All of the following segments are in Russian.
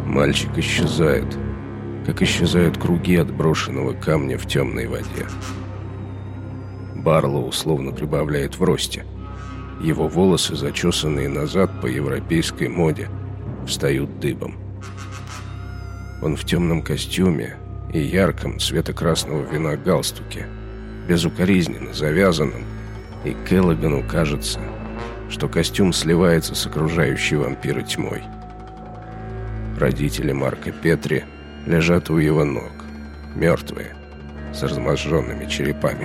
Мальчик исчезает, как исчезают круги от брошенного камня в темной воде. Барлоу словно прибавляет в росте. Его волосы, зачесанные назад по европейской моде, встают дыбом. Он в темном костюме и ярком цвета красного вина галстуке, безукоризненно завязанном, и Келлогану кажется, что костюм сливается с окружающей вампира тьмой. Родители Марка Петри лежат у его ног, мертвые, с разможженными черепами.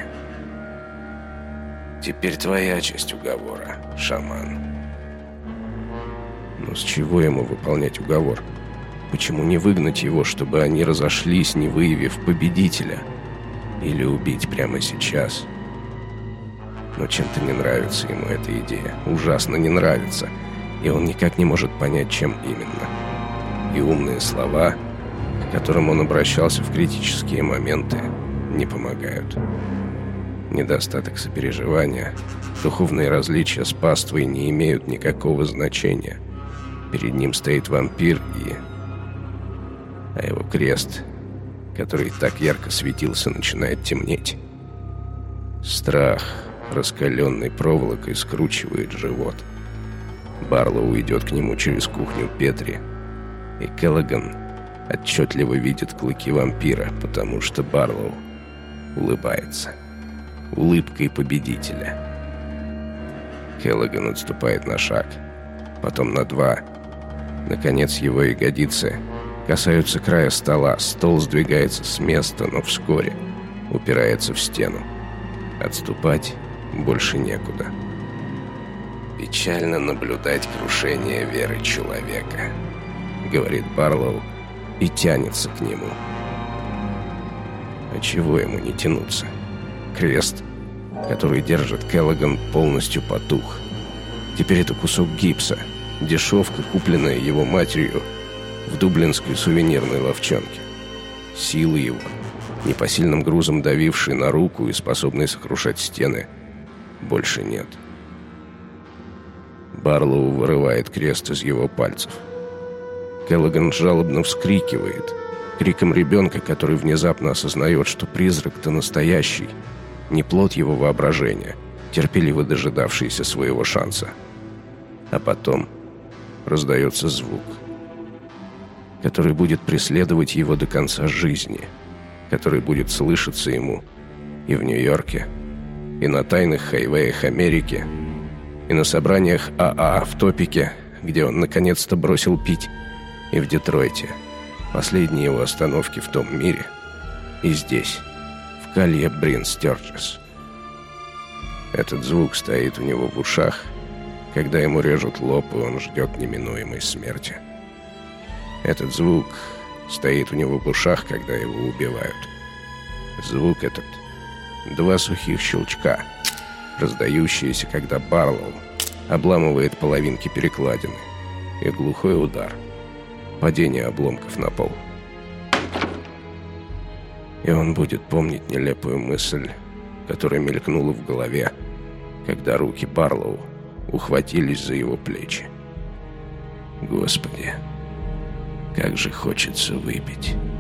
«Теперь твоя часть уговора, шаман». Но с чего ему выполнять уговор? Почему не выгнать его, чтобы они разошлись, не выявив победителя? Или убить прямо сейчас? Но чем-то не нравится ему эта идея. Ужасно не нравится. И он никак не может понять, чем именно. И умные слова, к которым он обращался в критические моменты, не помогают. Недостаток сопереживания, духовные различия с паствой не имеют никакого значения. Перед ним стоит вампир а его крест, который так ярко светился, начинает темнеть. Страх раскаленной проволокой скручивает живот. Барлоу идет к нему через кухню Петри, и Келлоган отчетливо видит клыки вампира, потому что Барлоу улыбается улыбкой победителя. Келлоган отступает на шаг, потом на два. Наконец его ягодицы касаются края стола. Стол сдвигается с места, но вскоре упирается в стену. Отступать больше некуда. «Печально наблюдать крушение веры человека», — говорит Барлоу и тянется к нему. А чего ему не тянуться? Крест, который держит Келлоган, полностью потух. Теперь это кусок гипса, дешевка, купленная его матерью в дублинской сувенирной лавчонке. Силы его, непосильным грузом давившие на руку и способные сокрушать стены, больше нет. Барлоу вырывает крест из его пальцев. Келлоган жалобно вскрикивает, криком ребенка, который внезапно осознает, что призрак-то настоящий, не плод его воображения, терпеливо дожидавшийся своего шанса. А потом раздается звук, который будет преследовать его до конца жизни, который будет слышаться ему и в Нью-Йорке, и на тайных хайвеях Америки, и на собраниях АА в Топике, где он наконец-то бросил пить, и в Детройте, последние его остановки в том мире, и здесь, в Колье Брин Стёрджес. Этот звук стоит у него в ушах, когда ему режут лоб, и он ждет неминуемой смерти. Этот звук стоит у него в ушах, когда его убивают. Звук этот — два сухих щелчка, раздающиеся, когда Барлоу обламывает половинки перекладины, и глухой удар, падение обломков на пол. И он будет помнить нелепую мысль, которая мелькнула в голове, когда руки Барлоу ухватились за его плечи. «Господи, как же хочется выпить».